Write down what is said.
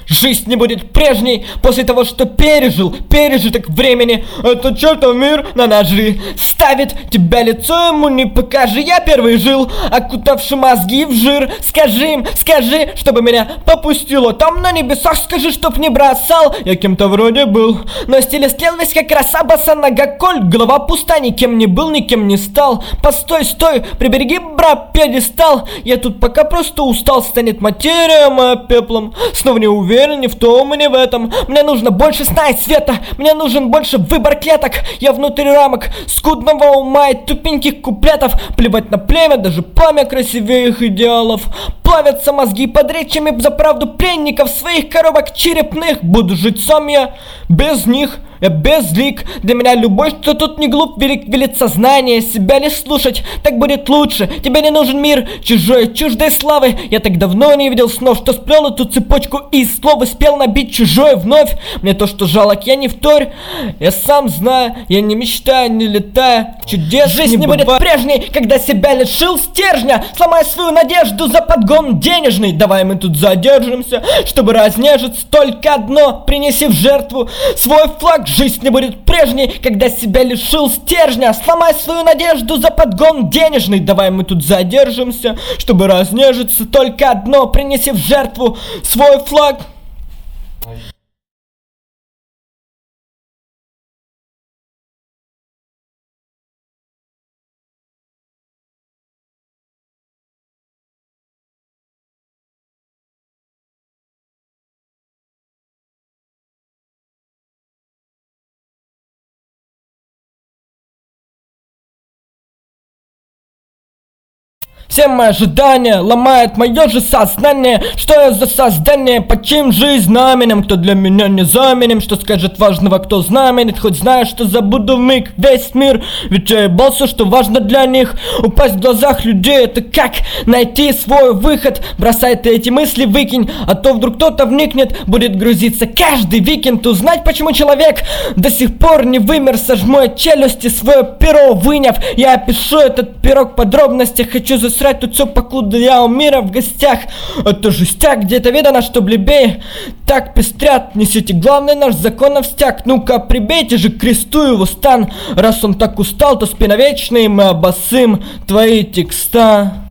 Жизнь не будет прежней после того, что пережиток времени. Это чертов мир на ножи ставит, тебя лицо ему не покажи. Я первый жил, окутавший мозги в жир. Скажи им, скажи, чтобы меня попустило там на небесах. Скажи, чтоб не бросал, я кем-то вроде был, но стиль слел весь как роса, боса нога коль. Голова пуста, никем не был, никем не стал. Постой, стой, прибереги, бра, пьедестал. Я тут пока просто устал, станет материя моя пеплом. Снова не уверен ни в том и ни в этом. Мне нужно больше сна и света, мне нужен больше выбор клеток. Я внутри рамок скудного ума и тупеньких куплетов. Плевать на племя, даже пламя красивее их идеалов. Плавятся мозги под речами за правду пленников своих коробок черепных. Буду жить сам я без них. Я безлик, для меня любой, что тут не глуп, велит сознание. Себя лишь слушать, так будет лучше. Тебе не нужен мир чужой, чуждой славы. Я так давно не видел снов, что сплел эту цепочку из слов и спел набить чужое вновь. Мне то, что жалок, я не вторь. Я сам знаю, я не мечтаю, не летаю. Чудес жизнь не будет прежней, когда себя лишил стержня. Сломай свою надежду за подгон денежный. Давай мы тут задержимся, чтобы разнежиться. Только одно, принеси в жертву свой флаг. Жизнь не будет прежней, когда себя лишил стержня. Сломай свою надежду за подгон денежный. Давай мы тут задержимся, чтобы разнежиться. Только одно, принеси в жертву свой флаг. Все мои ожидания ломает мое же сознание. Что я за создание, под чьим же знаменем? Кто для меня не заменим? Что скажет важного, кто знаменит? Хоть знаю, что забуду вмиг весь мир. Ведь я ебал все, что важно для них. Упасть в глазах людей, это как найти свой выход. Бросай ты эти мысли, выкинь, а то вдруг кто-то вникнет. Будет грузиться каждый викенд. Узнать, почему человек до сих пор не вымер. Сожму я челюсти, свое перо выняв. Я опишу этот пирог в подробностях. Хочу засрать тут все, покуда я у мира в гостях. Это жестяк, где-то видано, что плебеи так пестрят. Несите главный наш законовстяк. Ну-ка, прибейте же к кресту его стан. Раз он так устал, то спиновечный мы обоссым твои текста.